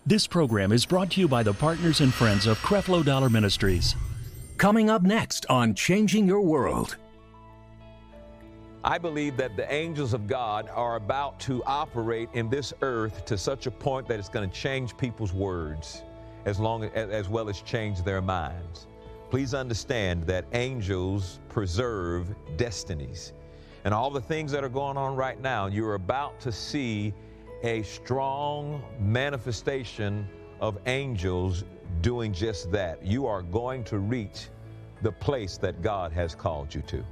This program is brought to you by the partners and friends of Creflo Dollar Ministries. Coming up next on Changing Your World. I believe that the angels of God are about to operate in this earth to such a point that it's going to change people's words as well as change their minds. Please understand that angels preserve destinies. And all the things that are going on right now, you're about to see a strong manifestation of angels doing just that. You are going to reach the place that God has called you to.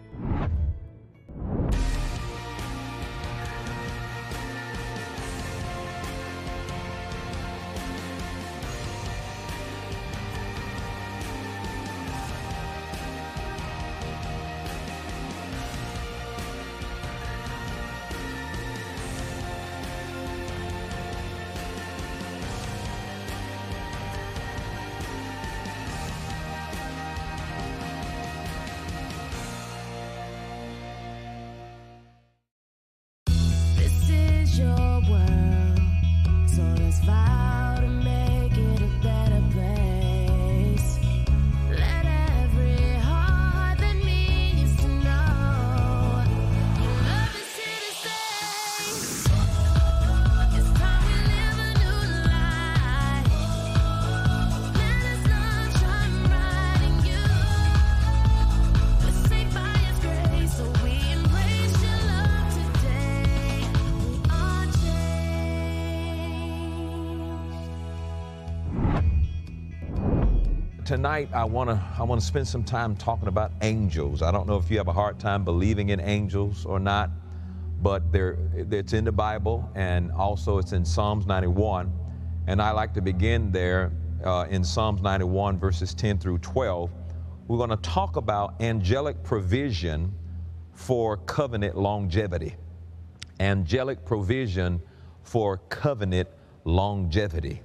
Tonight, I want to spend some time talking about angels. I don't know if you have a hard time believing in angels or not, but it's in the Bible, and also it's in Psalms 91. And I like to begin there in Psalms 91, verses 10 through 12. We're going to talk about angelic provision for covenant longevity. Angelic provision for covenant longevity.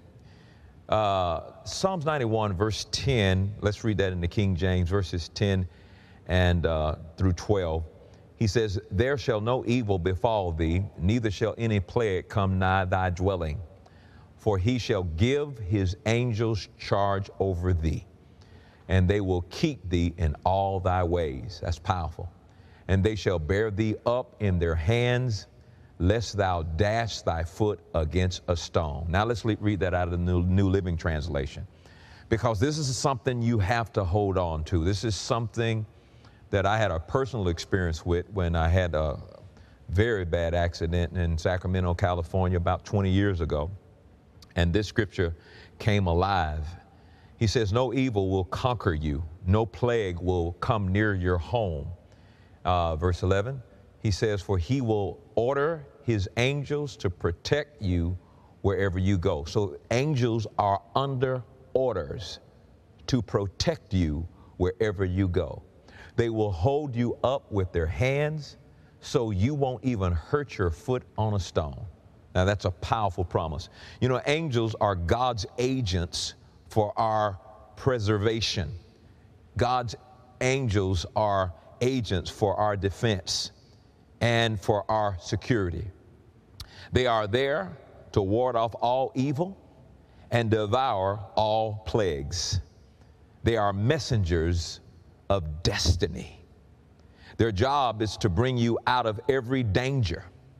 Psalms 91, verse 10, let's read that in the King James, verses 10 and through 12. He says, "There shall no evil befall thee, neither shall any plague come nigh thy dwelling. For he shall give his angels charge over thee, and they will keep thee in all thy ways." That's powerful. "And they shall bear thee up in their hands, lest thou dash thy foot against a stone." Now let's read that out of the New Living Translation, because this is something you have to hold on to. This is something that I had a personal experience with when I had a very bad accident in Sacramento, California, about 20 years ago. And this scripture came alive. He says, "No evil will conquer you. No plague will come near your home." Verse 11. He says, "For he will order his angels to protect you wherever you go." So angels are under orders to protect you wherever you go. They will hold you up with their hands so you won't even hurt your foot on a stone. Now that's a powerful promise. You know, angels are God's agents for our preservation. God's angels are agents for our defense and for our security. They are there to ward off all evil and devour all plagues. They are messengers of destiny. Their job is to bring you out of every danger.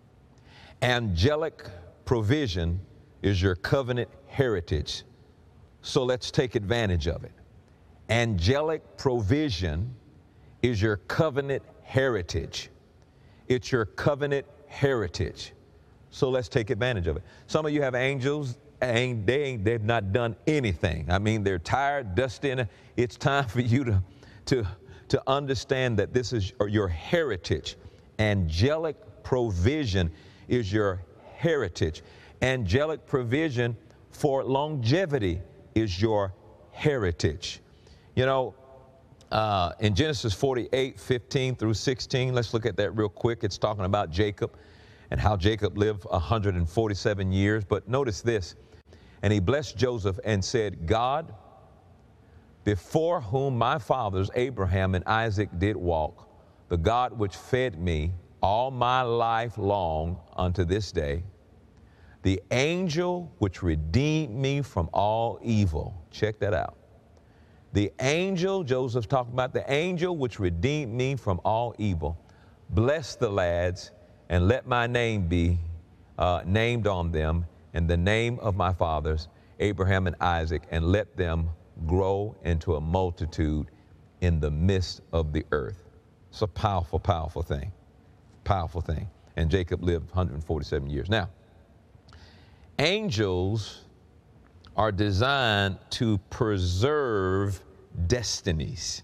Angelic provision is your covenant heritage, so let's take advantage of it. Angelic provision is your covenant heritage. It's your covenant heritage. So let's take advantage of it. Some of you have angels, and they've not done anything. I mean, they're tired, dusty, and it's time for you to understand that this is your heritage. Angelic provision is your heritage. Angelic provision for longevity is your heritage. You know, in Genesis 48, 15 through 16, let's look at that real quick. It's talking about Jacob and how Jacob lived 147 years. But notice this. "And he blessed Joseph and said, God, before whom my fathers Abraham and Isaac did walk, the God which fed me all my life long unto this day, The angel which redeemed me from all evil. Check that out. The angel, Joseph's talking about the angel which redeemed me from all evil. Bless the lads, and let my name be named on them in the name of my fathers, Abraham and Isaac, and let them grow into a multitude in the midst of the earth. It's a powerful, powerful thing. Powerful thing. And Jacob lived 147 years. Now, angels are designed to preserve destinies.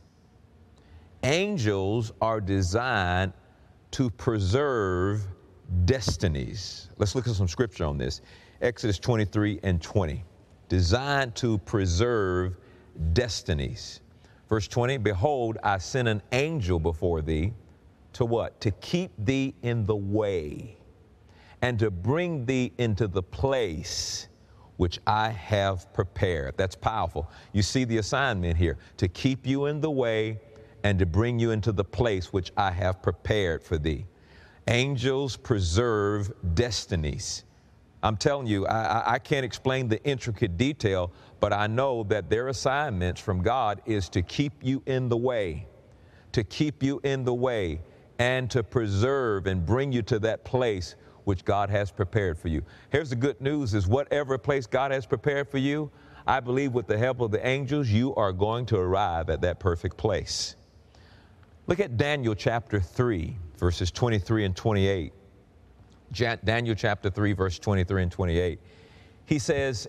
Angels are designed to preserve destinies. Let's look at some scripture on this. Exodus 23 and 20. Designed to preserve destinies. Verse 20, behold, I send an angel before thee to what? To keep thee in the way and to bring thee into the place which I have prepared. That's powerful. You see the assignment here, to keep you in the way and to bring you into the place which I have prepared for thee. Angels preserve destinies. I'm telling you, I can't explain the intricate detail, but I know that their assignments from God is to keep you in the way, to keep you in the way, and to preserve and bring you to that place which God has prepared for you. Here's the good news is whatever place God has prepared for you, I believe with the help of the angels, you are going to arrive at that perfect place. Look at Daniel chapter 3, verses 23 and 28. Daniel chapter 3, verse 23 and 28. He says,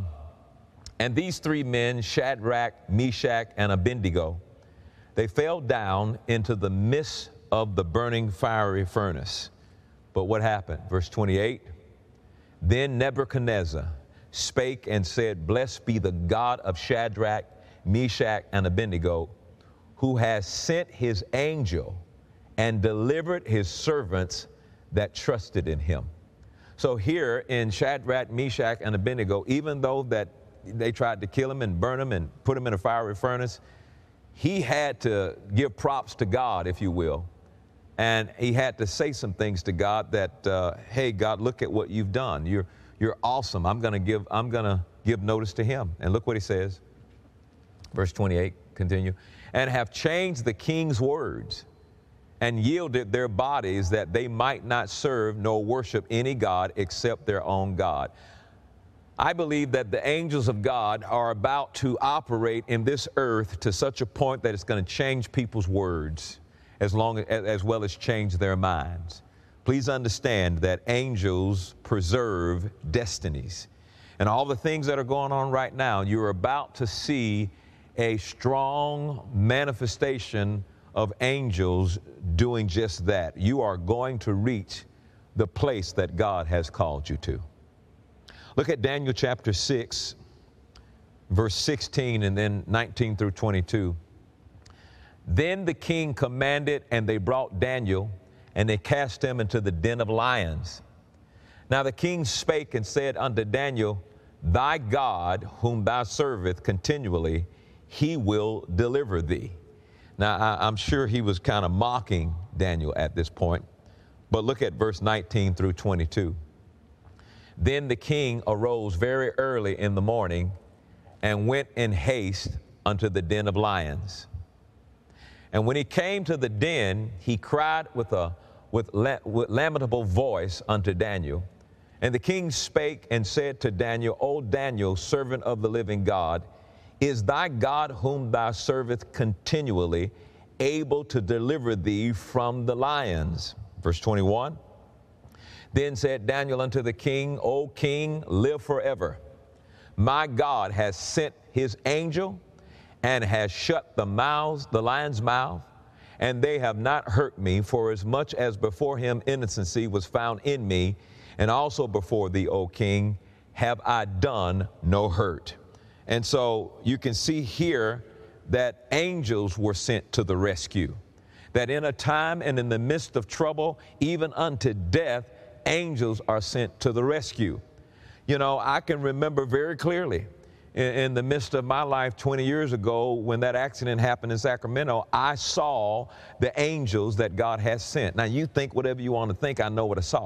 and these three men, Shadrach, Meshach, and Abednego, they fell down into the midst of the burning fiery furnace. But what happened? Verse 28, then Nebuchadnezzar spake and said, blessed be the God of Shadrach, Meshach, and Abednego, who has sent his angel and delivered his servants that trusted in him. So here in Shadrach, Meshach, and Abednego, even though that they tried to kill him and burn him and put him in a fiery furnace, he had to give props to God, if you will. And he had to say some things to God that, hey, God, look at what you've done. You're awesome. I'm gonna give notice to him. And look what he says. Verse 28, continue. And have changed the king's words and yielded their bodies that they might not serve nor worship any God except their own God. I believe that the angels of God are about to operate in this earth to such a point that it's going to change people's words as well as change their minds. Please understand that angels preserve destinies. And all the things that are going on right now, you're about to see a strong manifestation of angels doing just that. You are going to reach the place that God has called you to. Look at Daniel chapter 6, verse 16 and then 19 through 22. Then the king commanded, and they brought Daniel, and they cast him into the den of lions. Now the king spake and said unto Daniel, thy God, whom thou servest continually, he will deliver thee. Now, I'm sure he was kind of mocking Daniel at this point, but look at verse 19 through 22. Then the king arose very early in the morning and went in haste unto the den of lions. And when he came to the den, he cried with lamentable voice unto Daniel. And the king spake and said to Daniel, O Daniel, servant of the living God, is thy God whom thou servest continually able to deliver thee from the lions? Verse 21. Then said Daniel unto the king, O king, live forever. My God has sent his angel and has shut the lion's mouth, and they have not hurt me, for as much as before him innocency was found in me, and also before thee, O king, have I done no hurt. And so you can see here that angels were sent to the rescue, that in a time and in the midst of trouble, even unto death, angels are sent to the rescue. You know, I can remember very clearly in the midst of my life 20 years ago when that accident happened in Sacramento, I saw the angels that God has sent. Now, you think whatever you want to think, I know what I saw.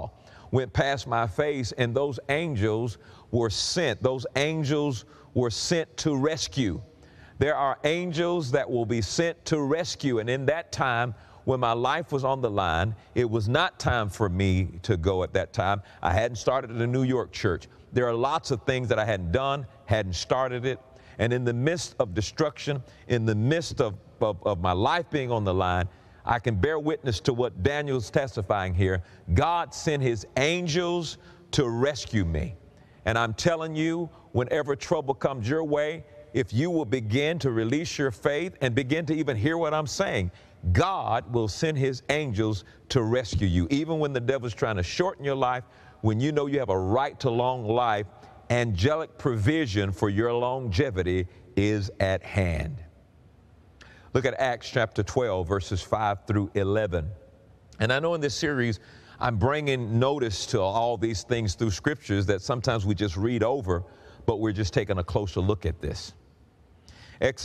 went past my face, and those angels were sent. Those angels were sent to rescue. There are angels that will be sent to rescue. And in that time, when my life was on the line, it was not time for me to go at that time. I hadn't started the New York church. There are lots of things that I hadn't done, hadn't started it. And in the midst of destruction, in the midst of my life being on the line, I can bear witness to what Daniel's testifying here. God sent his angels to rescue me. And I'm telling you, whenever trouble comes your way, if you will begin to release your faith and begin to even hear what I'm saying, God will send his angels to rescue you. Even when the devil's trying to shorten your life, when you know you have a right to long life, angelic provision for your longevity is at hand. Look at Acts chapter 12, verses 5 through 11. And I know in this series, I'm bringing notice to all these things through scriptures that sometimes we just read over, but we're just taking a closer look at this. Acts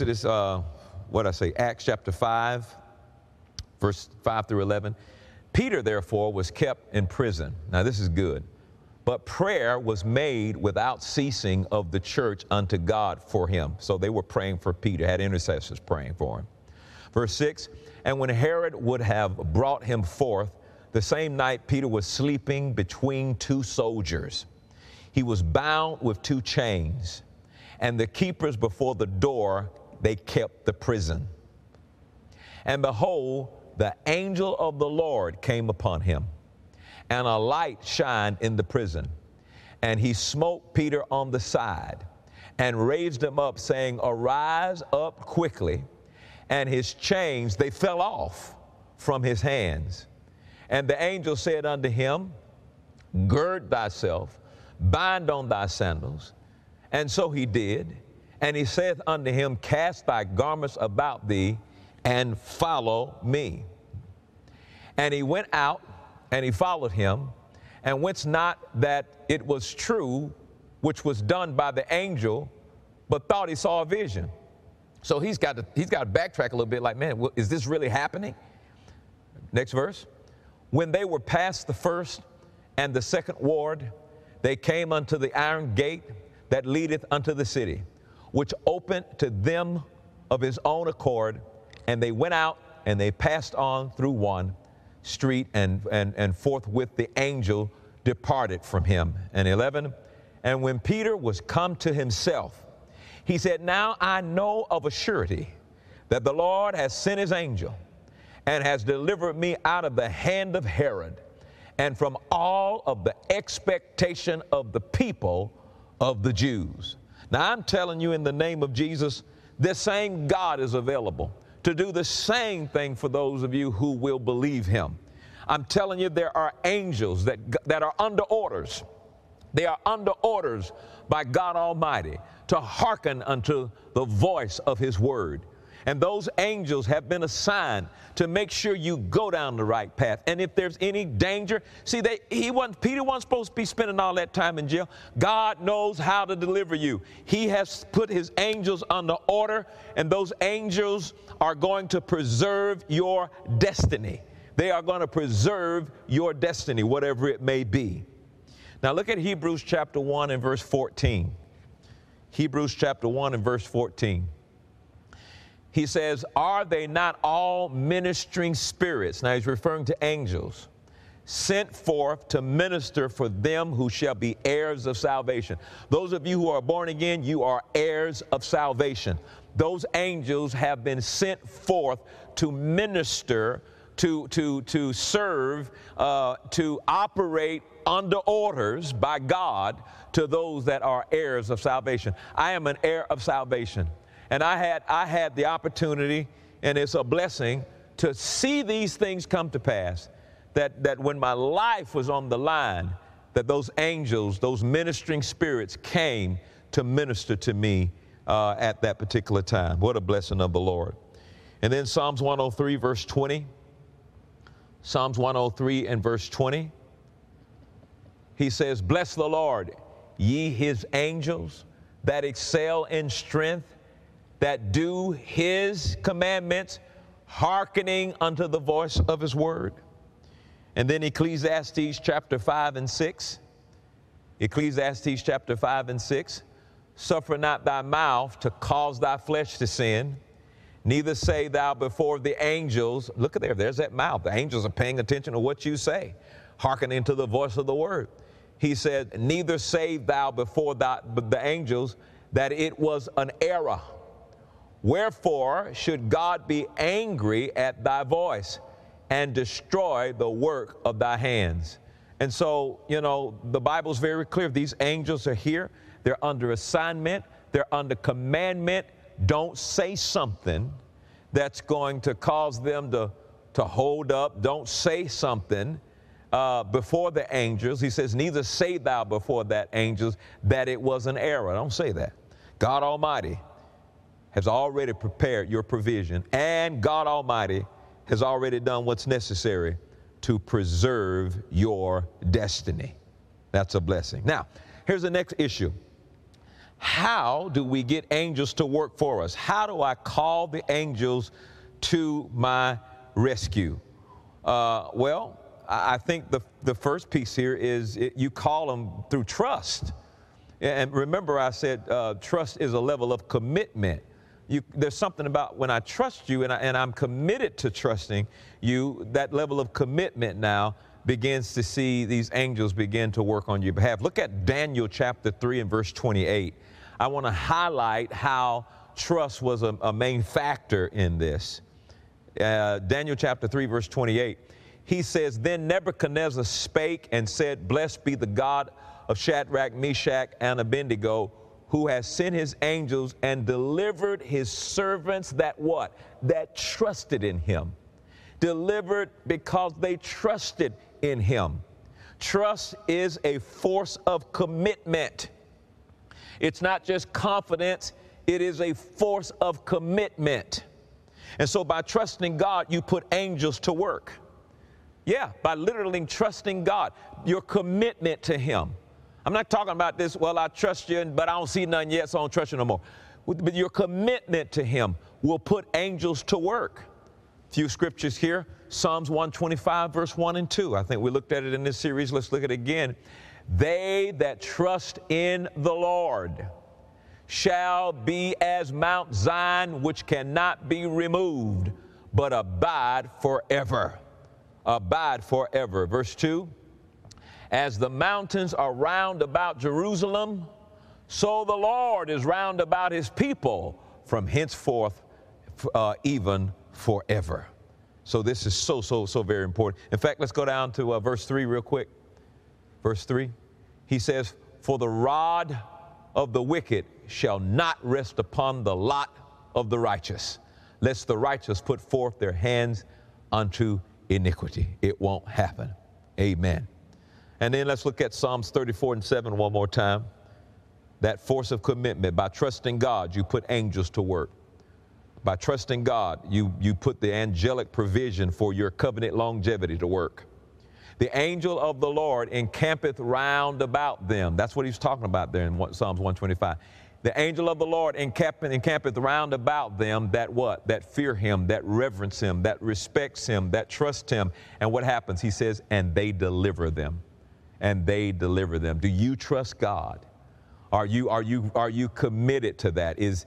chapter 5, verse 5 through 11. Peter, therefore, was kept in prison. Now, this is good. But prayer was made without ceasing of the church unto God for him. So they were praying for Peter, had intercessors praying for him. Verse 6, and when Herod would have brought him forth, the same night Peter was sleeping between two soldiers. He was bound with two chains, and the keepers before the door, they kept the prison. And behold, the angel of the Lord came upon him, and a light shined in the prison. And he smote Peter on the side and raised him up, saying, arise up quickly. And his chains, they fell off from his hands. And the angel said unto him, gird thyself, bind on thy sandals. And so he did. And he saith unto him, cast thy garments about thee, and follow me. And he went out, and he followed him, and wist not that it was true, which was done by the angel, but thought he saw a vision. So he's got to backtrack a little bit, like, man, is this really happening? Next verse. When they were past the first and the second ward, they came unto the iron gate that leadeth unto the city, which opened to them of his own accord, and they went out, and they passed on through one street, and forthwith the angel departed from him. And 11, and when Peter was come to himself, he said, now I know of a surety that the Lord has sent his angel and has delivered me out of the hand of Herod and from all of the expectation of the people of the Jews. Now I'm telling you, in the name of Jesus, this same God is available to do the same thing for those of you who will believe him. I'm telling you, there are angels that are under orders. They are under orders by God Almighty to hearken unto the voice of his word. And those angels have been assigned to make sure you go down the right path. And if there's any danger, see, Peter wasn't supposed to be spending all that time in jail. God knows how to deliver you. He has put his angels under order, and those angels are going to preserve your destiny. They are going to preserve your destiny, whatever it may be. Now look at Hebrews chapter 1 and verse 14. Hebrews chapter 1 and verse 14. He says, are they not all ministering spirits? Now he's referring to angels, sent forth to minister for them who shall be heirs of salvation. Those of you who are born again, you are heirs of salvation. Those angels have been sent forth to minister, to serve, to operate under orders by God to those that are heirs of salvation. I am an heir of salvation. And I had the opportunity, and it's a blessing, to see these things come to pass, that when my life was on the line, that those angels, those ministering spirits came to minister to me at that particular time. What a blessing of the Lord. And then Psalms 103, verse 20. Psalms 103 and verse 20. He says, bless the Lord, ye his angels that excel in strength, that do his commandments, hearkening unto the voice of his word. And then Ecclesiastes chapter 5 and 6. Ecclesiastes chapter 5 and 6. Suffer not thy mouth to cause thy flesh to sin, neither say thou before the angels. Look at there's that mouth. The angels are paying attention to what you say, hearkening to the voice of the word. He said, neither say thou before the angels that it was an error. Wherefore should God be angry at thy voice and destroy the work of thy hands? And so, the Bible's very clear. These angels are here. They're under assignment. They're under commandment. Don't say something that's going to cause them to hold up. Don't say something before the angels. He says, neither say thou before that angels that it was an error. Don't say that. God Almighty has already prepared your provision, and God Almighty has already done what's necessary to preserve your destiny. That's a blessing. Now, here's the next issue. How do we get angels to work for us? How do I call the angels to my rescue? Well, I think the first piece here is you call them through trust. And remember I said trust is a level of commitment. There's something about when I trust you and I'm committed to trusting you, that level of commitment now begins to see these angels begin to work on your behalf. Look at Daniel chapter 3 and verse 28. I want to highlight how trust was a main factor in this. Daniel chapter 3 verse 28. He says, then Nebuchadnezzar spake and said, blessed be the God of Shadrach, Meshach, and Abednego, who has sent his angels and delivered his servants that what? That trusted in him. Delivered because they trusted in him. Trust is a force of commitment. It's not just confidence, it is a force of commitment. And so by trusting God, you put angels to work. Yeah, by literally trusting God, your commitment to him. I'm not talking about this, well, I trust you, but I don't see none yet, so I don't trust you no more. But your commitment to him will put angels to work. A few scriptures here. Psalms 125, verse 1 and 2. I think we looked at it in this series. Let's look at it again. They that trust in the Lord shall be as Mount Zion, which cannot be removed, but abide forever. Abide forever. Verse 2. As the mountains are round about Jerusalem, so the Lord is round about his people from henceforth even forever. So this is so very important. In fact, let's go down to verse 3 real quick. Verse 3, he says, for the rod of the wicked shall not rest upon the lot of the righteous, lest the righteous put forth their hands unto iniquity. It won't happen. Amen. And then let's look at Psalms 34 and 7 one more time. That force of commitment. By trusting God, you put angels to work. By trusting God, you put the angelic provision for your covenant longevity to work. The angel of the Lord encampeth round about them. That's what he's talking about there in Psalms 125. The angel of the Lord encampeth round about them that what? That fear him, that reverence him, that respects him, that trust him. And what happens? He says, and they deliver them. And they deliver them. Do you trust God? Are you committed to that? Is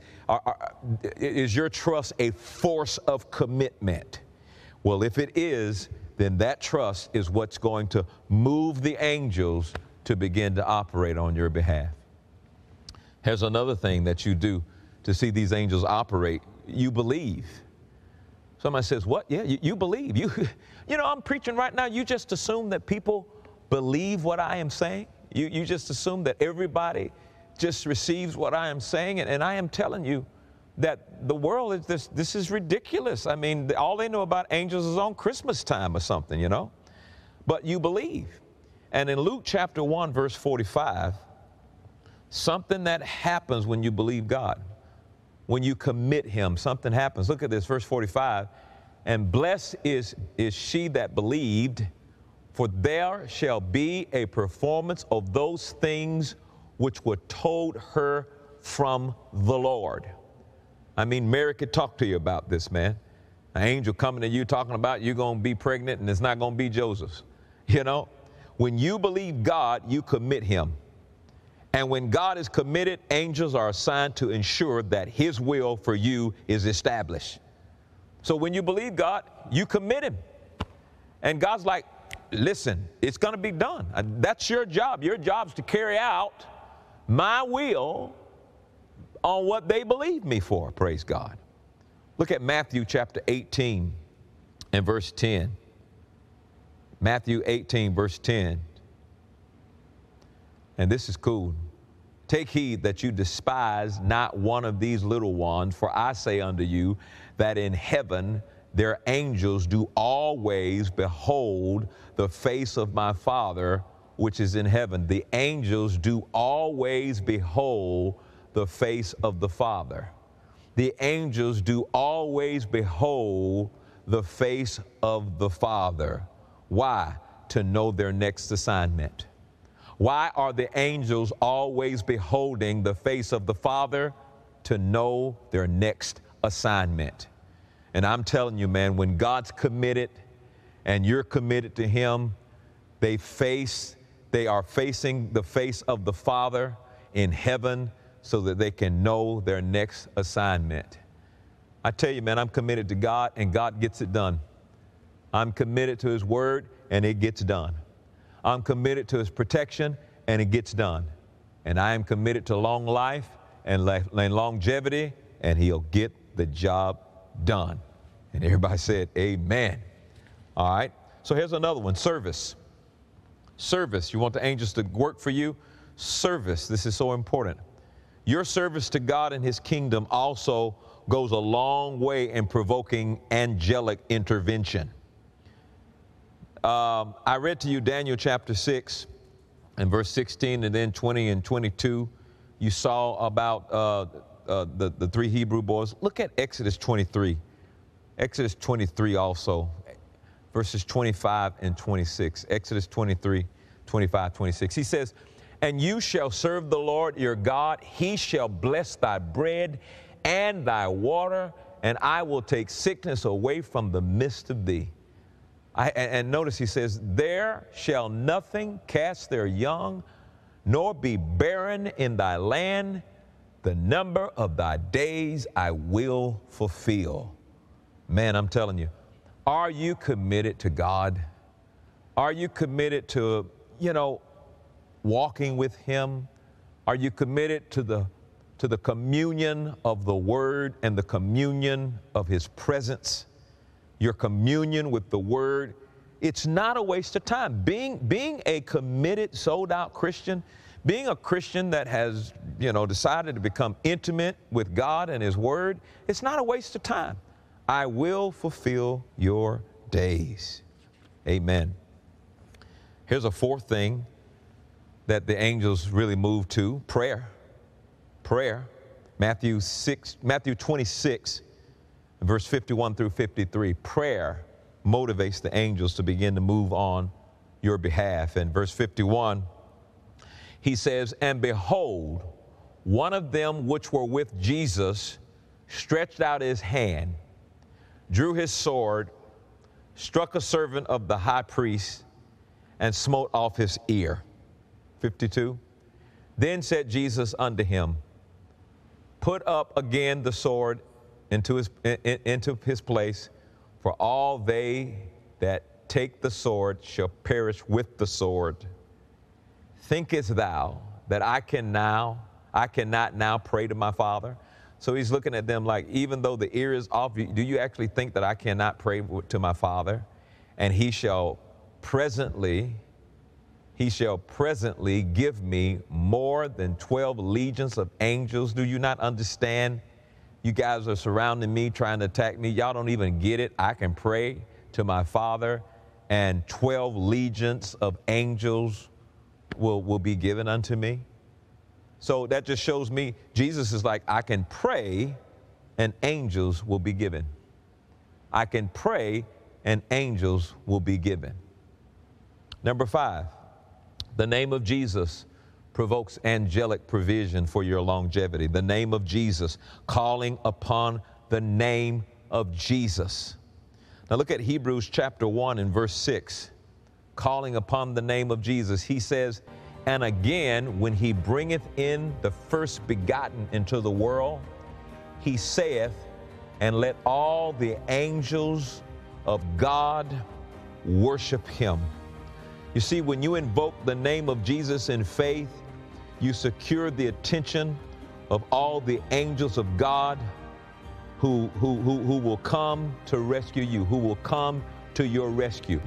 your trust a force of commitment? Well, if it is, then that trust is what's going to move the angels to begin to operate on your behalf. Here's another thing that you do to see these angels operate. You believe. Somebody says, what? Yeah, you believe. You know, I'm preaching right now. You just assume that people believe what I am saying. You just assume that everybody just receives what I am saying. And I am telling you that the world is this is ridiculous. I mean, all they know about angels is on Christmas time or something, you know. But you believe. And in Luke chapter 1, verse 45, something that happens when you believe God, when you commit him, something happens. Look at this, verse 45. And blessed is she that believed, for there shall be a performance of those things which were told her from the Lord. I mean, Mary could talk to you about this, man. An angel coming to you talking about you're going to be pregnant and it's not going to be Joseph's. You know, when you believe God, you commit him. And when God is committed, angels are assigned to ensure that his will for you is established. So when you believe God, you commit him. And God's like, listen, it's going to be done. That's your job. Your job is to carry out my will on what they believe me for, praise God. Look at Matthew chapter 18 and verse 10. Matthew 18, verse 10. And this is cool. Take heed that you despise not one of these little ones, for I say unto you that in heaven their angels do always behold the face of my Father which is in heaven. The angels do always behold the face of the Father. The angels do always behold the face of the Father. Why? To know their next assignment. Why are the angels always beholding the face of the Father? To know their next assignment. And I'm telling you, man, when God's committed and you're committed to him, they are facing the face of the Father in heaven so that they can know their next assignment. I tell you, man, I'm committed to God and God gets it done. I'm committed to his word and it gets done. I'm committed to his protection and it gets done. And I am committed to long life and longevity and he'll get the job done. And everybody said, amen. All right. So here's another one, service. Service. You want the angels to work for you? Service. This is so important. Your service to God and his kingdom also goes a long way in provoking angelic intervention. I read to you Daniel chapter 6 and verse 16 and then 20 and 22. You saw about the three Hebrew boys. Look at Exodus 23. Exodus 23 also, verses 25 and 26. Exodus 23, 25, 26. He says, and you shall serve the Lord your God. He shall bless thy bread and thy water, and I will take sickness away from the midst of thee. And notice he says, there shall nothing cast their young, nor be barren in thy land. The number of thy days I will fulfill. Man, I'm telling you, are you committed to God? Are you committed to, walking with him? Are you committed to the communion of the word and the communion of his presence? Your communion with the word, it's not a waste of time. Being a committed, sold out Christian, being a Christian that has, decided to become intimate with God and his word, it's not a waste of time. I will fulfill your days. Amen. Here's a fourth thing that the angels really move to, prayer. Prayer. Matthew 26, verse 51 through 53. Prayer motivates the angels to begin to move on your behalf. And verse 51, he says, and behold, one of them which were with Jesus stretched out his hand, drew his sword, struck a servant of the high priest, and smote off his ear. 52. Then said Jesus unto him, put up again the sword into his place, for all they that take the sword shall perish with the sword. Thinkest thou that I cannot now pray to my Father? So he's looking at them like, even though the ear is off, do you actually think that I cannot pray to my Father? And he shall presently give me more than 12 legions of angels. Do you not understand? You guys are surrounding me, trying to attack me. Y'all don't even get it. I can pray to my Father, and 12 legions of angels will be given unto me. So that just shows me Jesus is like, I can pray and angels will be given. I can pray and angels will be given. Number 5, the name of Jesus provokes angelic provision for your longevity. The name of Jesus, calling upon the name of Jesus. Now look at Hebrews chapter 1 and verse 6. calling upon the name of Jesus. He says, and again, when he bringeth in the first begotten into the world, he saith, and let all the angels of God worship him. You see, when you invoke the name of Jesus in faith, you secure the attention of all the angels of God who will come to rescue you, who will come to your rescue.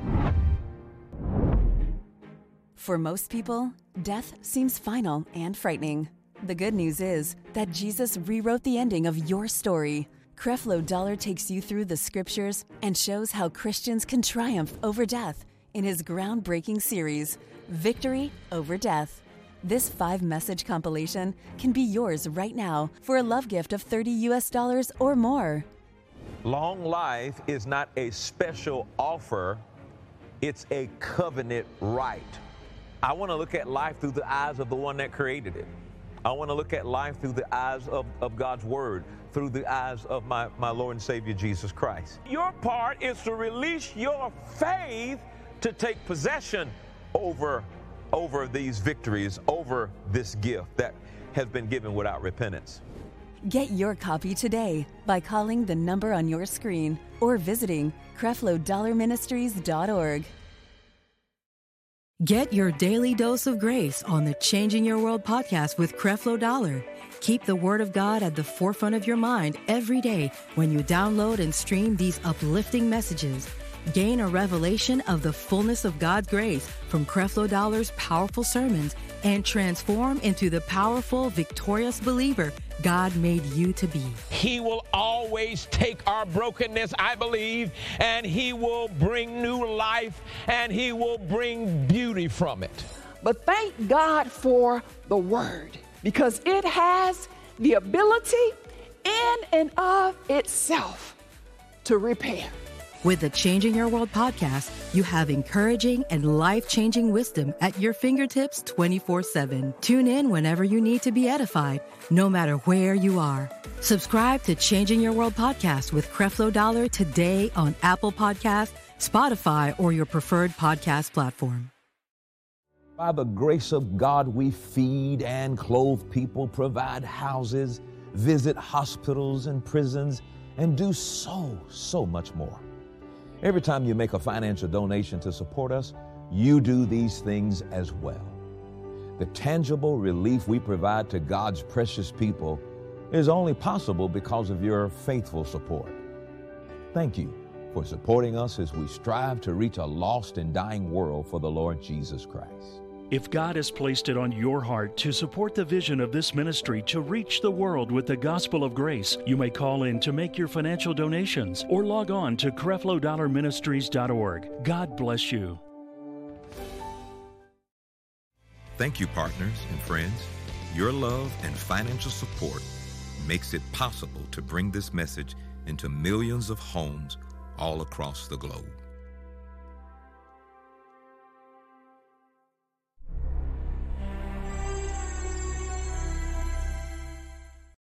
For most people, death seems final and frightening. The good news is that Jesus rewrote the ending of your story. Creflo Dollar takes you through the scriptures and shows how Christians can triumph over death in his groundbreaking series, Victory Over Death. This 5-message compilation can be yours right now for a love gift of $30 or more. Long life is not a special offer, it's a covenant right. I want to look at life through the eyes of the one that created it. I want to look at life through the eyes of God's Word, through the eyes of my Lord and Savior, Jesus Christ. Your part is to release your faith to take possession over these victories, over this gift that has been given without repentance. Get your copy today by calling the number on your screen or visiting CrefloDollarMinistries.org. Get your daily dose of grace on the Changing Your World podcast with Creflo Dollar. Keep the Word of God at the forefront of your mind every day when you download and stream these uplifting messages. Gain a revelation of the fullness of God's grace from Creflo Dollar's powerful sermons and transform into the powerful, victorious believer God made you to be. He will always take our brokenness, I believe, and he will bring new life and he will bring beauty from it. But thank God for the Word, because it has the ability in and of itself to repair. With the Changing Your World podcast, you have encouraging and life-changing wisdom at your fingertips 24/7. Tune in whenever you need to be edified, no matter where you are. Subscribe to Changing Your World podcast with Creflo Dollar today on Apple Podcasts, Spotify, or your preferred podcast platform. By the grace of God, we feed and clothe people, provide houses, visit hospitals and prisons, and do so much more. Every time you make a financial donation to support us, you do these things as well. The tangible relief we provide to God's precious people is only possible because of your faithful support. Thank you for supporting us as we strive to reach a lost and dying world for the Lord Jesus Christ. If God has placed it on your heart to support the vision of this ministry to reach the world with the gospel of grace, you may call in to make your financial donations or log on to CrefloDollarMinistries.org. God bless you. Thank you, partners and friends. Your love and financial support makes it possible to bring this message into millions of homes all across the globe.